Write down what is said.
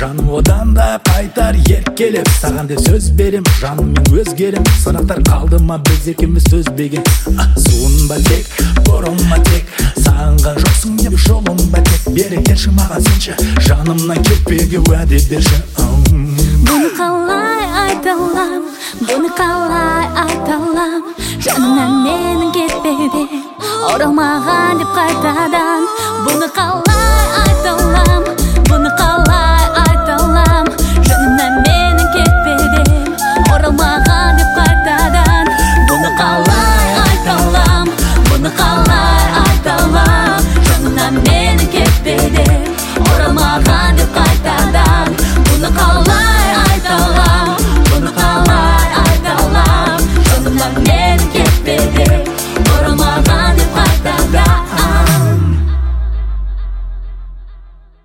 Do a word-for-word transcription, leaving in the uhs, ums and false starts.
жаным одан да қайтар еркелеп. Саған деп сөз берем, жаным мен өзгерем. Сұрақтар қалды ма біз екеуміз сөзбеген. Суын ба тек, бұрылма тек, сағынған жоқсың деп жолын ба тек. Бері келші маған сенші, жанымнан кетпеуге уәде берші. Бұны қалай айта алам, бұны қалай айта алам. Жанымнан менің кетпеуде оралмаған деп қайтадан. Бұны қалай айта алам.